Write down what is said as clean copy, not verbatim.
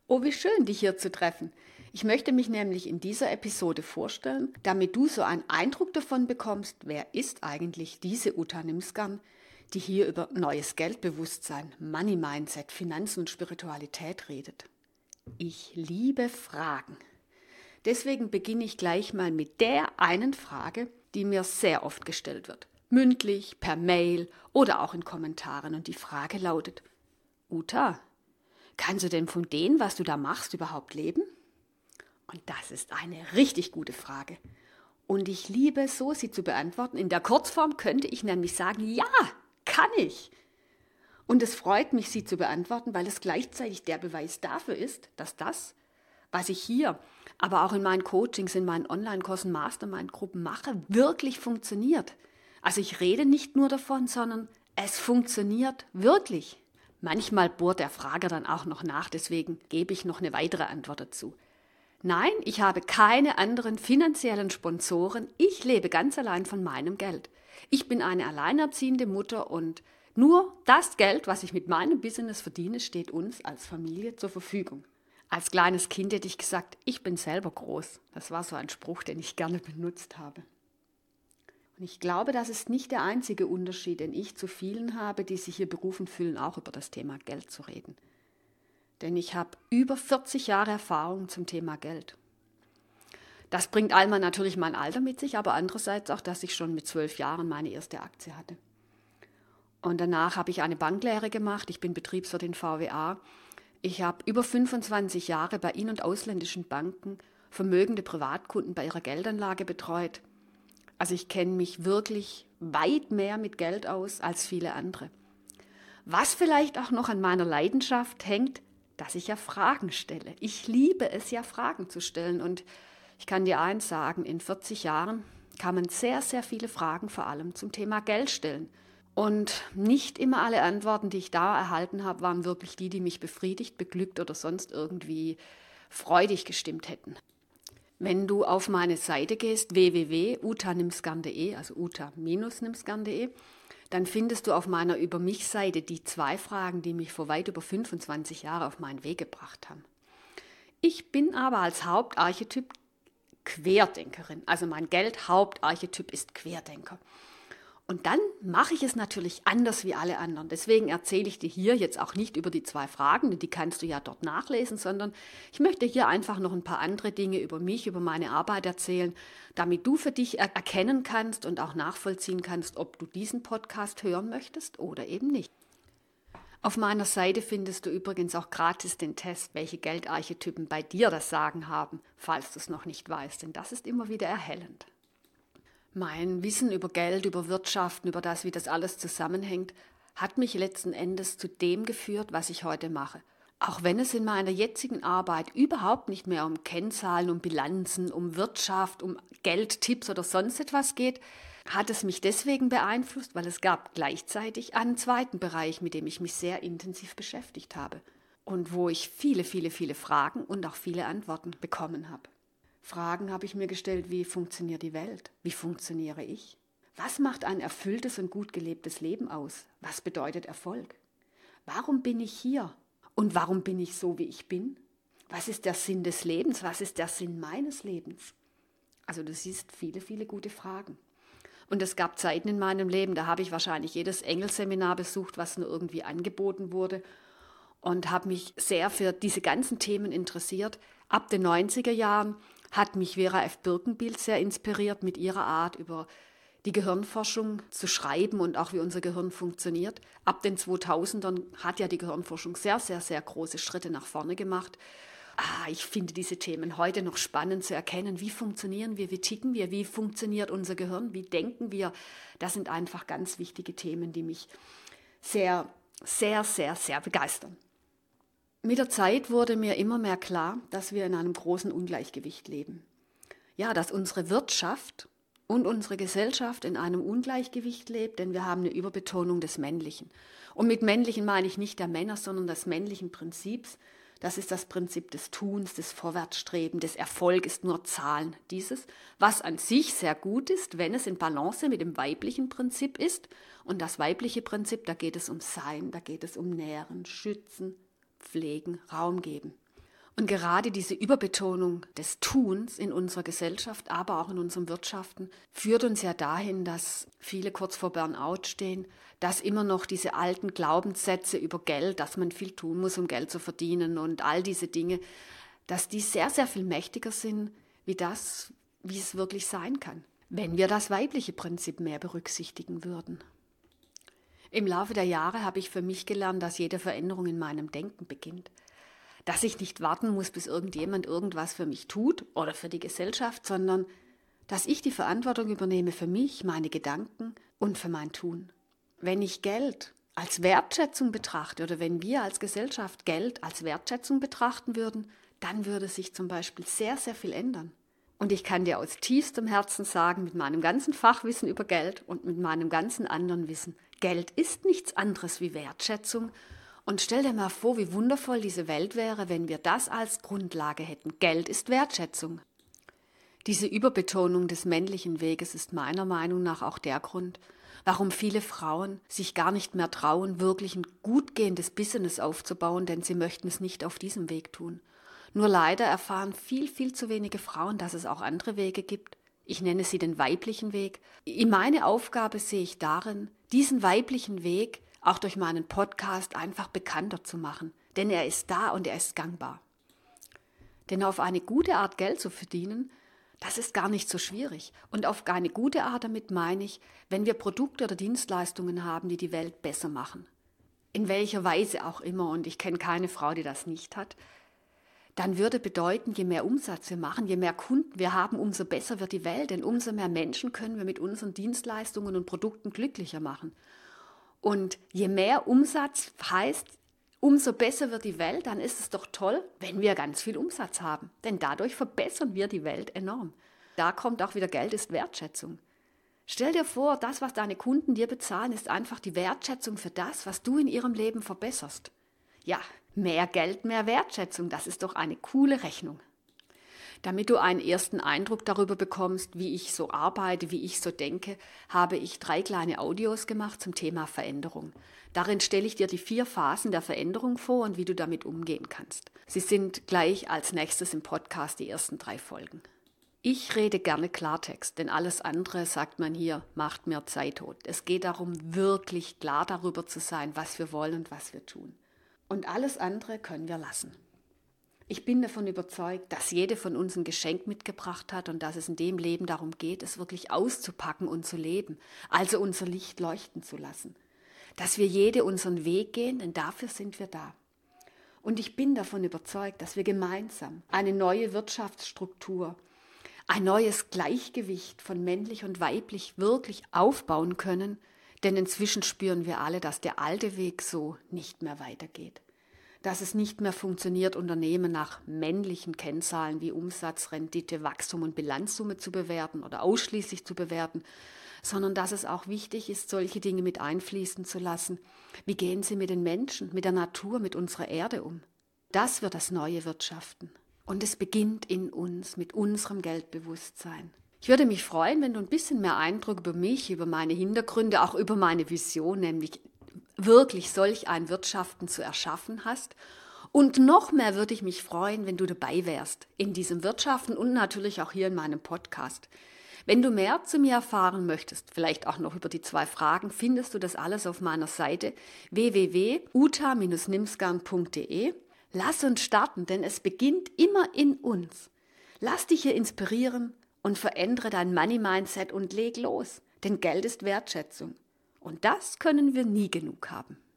Oh, wie schön, dich hier zu treffen. Ich möchte mich nämlich in dieser Episode vorstellen, damit du so einen Eindruck davon bekommst, wer ist eigentlich diese Uta Nimsgarn, die hier über neues Geldbewusstsein, Money Mindset, Finanzen und Spiritualität redet. Ich liebe Fragen. Deswegen beginne ich gleich mal mit der einen Frage, die mir sehr oft gestellt wird. Mündlich, per Mail oder auch in Kommentaren. Und die Frage lautet: Uta, kannst du denn von dem, was du da machst, überhaupt leben? Und das ist eine richtig gute Frage. Und ich liebe es so, sie zu beantworten. In der Kurzform könnte ich nämlich sagen, ja, kann ich. Und es freut mich, sie zu beantworten, weil es gleichzeitig der Beweis dafür ist, dass das, was ich hier, aber auch in meinen Coachings, in meinen Online-Kursen, Mastermind-Gruppen mache, wirklich funktioniert. Also ich rede nicht nur davon, sondern es funktioniert wirklich. Manchmal bohrt der Frager dann auch noch nach, deswegen gebe ich noch eine weitere Antwort dazu. Nein, ich habe keine anderen finanziellen Sponsoren. Ich lebe ganz allein von meinem Geld. Ich bin eine alleinerziehende Mutter und nur das Geld, was ich mit meinem Business verdiene, steht uns als Familie zur Verfügung. Als kleines Kind hätte ich gesagt, ich bin selber groß. Das war so ein Spruch, den ich gerne benutzt habe. Und ich glaube, das ist nicht der einzige Unterschied, den ich zu vielen habe, die sich hier berufen fühlen, auch über das Thema Geld zu reden. Denn ich habe über 40 Jahre Erfahrung zum Thema Geld. Das bringt einmal natürlich mein Alter mit sich, aber andererseits auch, dass ich schon mit 12 Jahren meine erste Aktie hatte. Und danach habe ich eine Banklehre gemacht. Ich bin Betriebswirt in VWA. Ich habe über 25 Jahre bei in- und ausländischen Banken vermögende Privatkunden bei ihrer Geldanlage betreut. Also ich kenne mich wirklich weit mehr mit Geld aus als viele andere. Was vielleicht auch noch an meiner Leidenschaft hängt, dass ich ja Fragen stelle. Ich liebe es ja, Fragen zu stellen. Und ich kann dir eins sagen, in 40 Jahren kann man sehr, sehr viele Fragen vor allem zum Thema Geld stellen. Und nicht immer alle Antworten, die ich da erhalten habe, waren wirklich die mich befriedigt, beglückt oder sonst irgendwie freudig gestimmt hätten. Wenn du auf meine Seite gehst, www.utanimsgarn.de, also uta-nimsgarn.de, dann findest du auf meiner Über mich-Seite die 2 Fragen, die mich vor weit über 25 Jahren auf meinen Weg gebracht haben. Ich bin aber als Hauptarchetyp Querdenkerin. Also mein Geld-Hauptarchetyp ist Querdenker. Und dann mache ich es natürlich anders wie alle anderen. Deswegen erzähle ich dir hier jetzt auch nicht über die 2 Fragen, denn die kannst du ja dort nachlesen, sondern ich möchte hier einfach noch ein paar andere Dinge über mich, über meine Arbeit erzählen, damit du für dich erkennen kannst und auch nachvollziehen kannst, ob du diesen Podcast hören möchtest oder eben nicht. Auf meiner Seite findest du übrigens auch gratis den Test, welche Geldarchetypen bei dir das Sagen haben, falls du es noch nicht weißt, denn das ist immer wieder erhellend. Mein Wissen über Geld, über Wirtschaften, über das, wie das alles zusammenhängt, hat mich letzten Endes zu dem geführt, was ich heute mache. Auch wenn es in meiner jetzigen Arbeit überhaupt nicht mehr um Kennzahlen, um Bilanzen, um Wirtschaft, um Geldtipps oder sonst etwas geht, hat es mich deswegen beeinflusst, weil es gab gleichzeitig einen zweiten Bereich, mit dem ich mich sehr intensiv beschäftigt habe und wo ich viele Fragen und auch viele Antworten bekommen habe. Fragen habe ich mir gestellt, wie funktioniert die Welt? Wie funktioniere ich? Was macht ein erfülltes und gut gelebtes Leben aus? Was bedeutet Erfolg? Warum bin ich hier? Und warum bin ich so, wie ich bin? Was ist der Sinn des Lebens? Was ist der Sinn meines Lebens? Also du siehst viele gute Fragen. Und es gab Zeiten in meinem Leben, da habe ich wahrscheinlich jedes Engelseminar besucht, was nur irgendwie angeboten wurde und habe mich sehr für diese ganzen Themen interessiert. Ab den 90er Jahren hat mich Vera F. Birkenbild sehr inspiriert mit ihrer Art, über die Gehirnforschung zu schreiben und auch wie unser Gehirn funktioniert. Ab den 2000ern hat ja die Gehirnforschung sehr große Schritte nach vorne gemacht. Ich finde diese Themen heute noch spannend zu erkennen. Wie funktionieren wir, wie ticken wir, wie funktioniert unser Gehirn, wie denken wir? Das sind einfach ganz wichtige Themen, die mich sehr begeistern. Mit der Zeit wurde mir immer mehr klar, dass wir in einem großen Ungleichgewicht leben. Ja, dass unsere Wirtschaft und unsere Gesellschaft in einem Ungleichgewicht lebt, denn wir haben eine Überbetonung des Männlichen. Und mit Männlichen meine ich nicht der Männer, sondern des männlichen Prinzips. Das ist das Prinzip des Tuns, des Vorwärtsstrebens, des Erfolg ist nur Zahlen. Dieses, was an sich sehr gut ist, wenn es in Balance mit dem weiblichen Prinzip ist. Und das weibliche Prinzip, da geht es um Sein, da geht es um Nähren, Schützen, Pflegen, Raum geben. Und gerade diese Überbetonung des Tuns in unserer Gesellschaft, aber auch in unseren Wirtschaften, führt uns ja dahin, dass viele kurz vor Burnout stehen, dass immer noch diese alten Glaubenssätze über Geld, dass man viel tun muss, um Geld zu verdienen und all diese Dinge, dass die sehr, sehr viel mächtiger sind, wie es wirklich sein kann, wenn wir das weibliche Prinzip mehr berücksichtigen würden. Im Laufe der Jahre habe ich für mich gelernt, dass jede Veränderung in meinem Denken beginnt. Dass ich nicht warten muss, bis irgendjemand irgendwas für mich tut oder für die Gesellschaft, sondern dass ich die Verantwortung übernehme für mich, meine Gedanken und für mein Tun. Wenn ich Geld als Wertschätzung betrachte oder wenn wir als Gesellschaft Geld als Wertschätzung betrachten würden, dann würde sich zum Beispiel sehr, sehr viel ändern. Und ich kann dir aus tiefstem Herzen sagen, mit meinem ganzen Fachwissen über Geld und mit meinem ganzen anderen Wissen, Geld ist nichts anderes wie Wertschätzung. Und stell dir mal vor, wie wundervoll diese Welt wäre, wenn wir das als Grundlage hätten. Geld ist Wertschätzung. Diese Überbetonung des männlichen Weges ist meiner Meinung nach auch der Grund, warum viele Frauen sich gar nicht mehr trauen, wirklich ein gut gehendes Business aufzubauen, denn sie möchten es nicht auf diesem Weg tun. Nur leider erfahren viel, viel zu wenige Frauen, dass es auch andere Wege gibt. Ich nenne sie den weiblichen Weg. Meine Aufgabe sehe ich darin, diesen weiblichen Weg auch durch meinen Podcast einfach bekannter zu machen. Denn er ist da und er ist gangbar. Denn auf eine gute Art Geld zu verdienen, das ist gar nicht so schwierig. Und auf eine gute Art damit meine ich, wenn wir Produkte oder Dienstleistungen haben, die die Welt besser machen. In welcher Weise auch immer, und ich kenne keine Frau, die das nicht hat, dann würde bedeuten, je mehr Umsatz wir machen, je mehr Kunden wir haben, umso besser wird die Welt. Denn umso mehr Menschen können wir mit unseren Dienstleistungen und Produkten glücklicher machen. Und je mehr Umsatz heißt, umso besser wird die Welt, dann ist es doch toll, wenn wir ganz viel Umsatz haben. Denn dadurch verbessern wir die Welt enorm. Da kommt auch wieder Geld ist Wertschätzung. Stell dir vor, das, was deine Kunden dir bezahlen, ist einfach die Wertschätzung für das, was du in ihrem Leben verbesserst. Ja, mehr Geld, mehr Wertschätzung, das ist doch eine coole Rechnung. Damit du einen ersten Eindruck darüber bekommst, wie ich so arbeite, wie ich so denke, habe ich 3 kleine Audios gemacht zum Thema Veränderung. Darin stelle ich dir die 4 Phasen der Veränderung vor und wie du damit umgehen kannst. Sie sind gleich als nächstes im Podcast die ersten 3 Folgen. Ich rede gerne Klartext, denn alles andere, sagt man hier, macht mir Zeit tot. Es geht darum, wirklich klar darüber zu sein, was wir wollen und was wir tun. Und alles andere können wir lassen. Ich bin davon überzeugt, dass jede von uns ein Geschenk mitgebracht hat und dass es in dem Leben darum geht, es wirklich auszupacken und zu leben, also unser Licht leuchten zu lassen. Dass wir jede unseren Weg gehen, denn dafür sind wir da. Und ich bin davon überzeugt, dass wir gemeinsam eine neue Wirtschaftsstruktur, ein neues Gleichgewicht von männlich und weiblich wirklich aufbauen können, denn inzwischen spüren wir alle, dass der alte Weg so nicht mehr weitergeht. Dass es nicht mehr funktioniert, Unternehmen nach männlichen Kennzahlen wie Umsatz, Rendite, Wachstum und Bilanzsumme zu bewerten oder ausschließlich zu bewerten, sondern dass es auch wichtig ist, solche Dinge mit einfließen zu lassen. Wie gehen sie mit den Menschen, mit der Natur, mit unserer Erde um? Das wird das neue Wirtschaften. Und es beginnt in uns, mit unserem Geldbewusstsein. Ich würde mich freuen, wenn du ein bisschen mehr Eindruck über mich, über meine Hintergründe, auch über meine Vision, nämlich wirklich solch ein Wirtschaften zu erschaffen hast. Und noch mehr würde ich mich freuen, wenn du dabei wärst in diesem Wirtschaften und natürlich auch hier in meinem Podcast. Wenn du mehr zu mir erfahren möchtest, vielleicht auch noch über die 2 Fragen, findest du das alles auf meiner Seite www.uta-nimsgarn.de. Lass uns starten, denn es beginnt immer in uns. Lass dich hier inspirieren und verändere dein Money-Mindset und leg los, denn Geld ist Wertschätzung. Und das können wir nie genug haben.